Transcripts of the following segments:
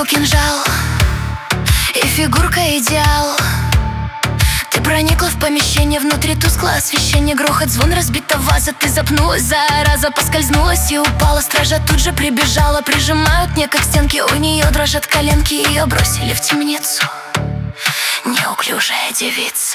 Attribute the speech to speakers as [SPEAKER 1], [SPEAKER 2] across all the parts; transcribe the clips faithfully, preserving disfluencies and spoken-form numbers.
[SPEAKER 1] руку кинжал, и фигурка идеал. Ты проникла в помещение, внутри тускло освещение, грохот, звон разбитого ваза. Ты запнулась, зараза, поскользнулась и упала. Стража тут же прибежала, прижимают мне как стенки. У нее дрожат коленки, ее бросили в темницу. Неуклюжая девица.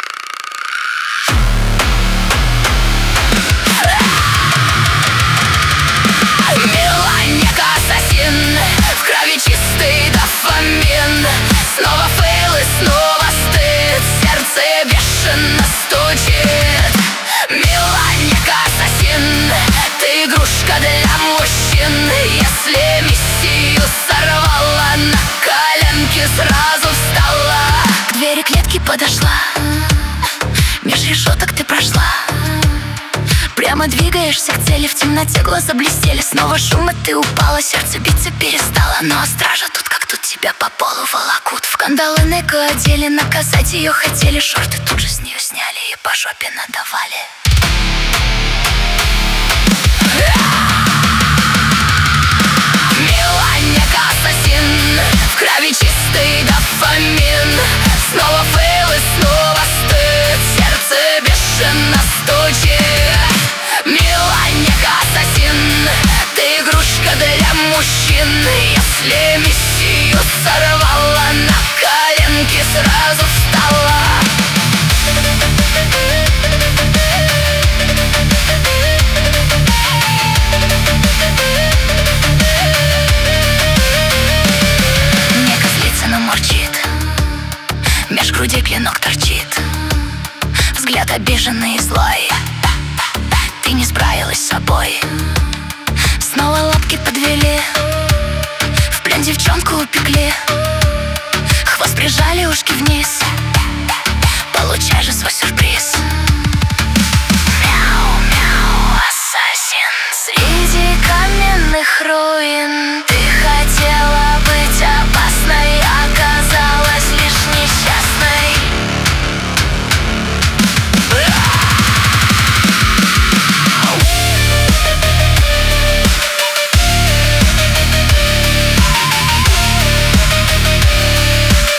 [SPEAKER 1] Ассасин, в крови чистый дофамин. Снова фейл и снова стыд, сердце бешено стучит. Меланька ассасин, ты игрушка для мужчин. Если миссию сорвала, на коленки сразу встала. К двери клетки подошла, меж решеток ты прошла. Прямо двигаешься к цели, в темноте глаза блестели. Снова шум, и ты упала, сердце биться перестало. Но стража тут как тут тебя по полу волокут. В кандалы Неку одели, наказать ее хотели. Шорты тут же с нее сняли и по жопе надавали. Меланька ассасин, в крови чистый дофамин. Снова фейл и снова стыд, сердце бешено стучит. Меланька ассасин, ты игрушка для мужчин. Если миссию сорвала, на коленки сразу встала. Нека злится, но мурчит, меж груди клинок торчит. Взгляд обиженный и злой, ты не справилась с собой. Снова лапки подвели, в плен девчонку упекли. Хвост прижали, ушки вниз, получай же свой сюрприз. Мяу-мяу, ассасин. Среди каменных руин ты хотела быть опасной, оказалась лишь несчастной.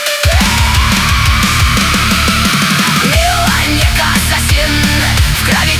[SPEAKER 1] В крови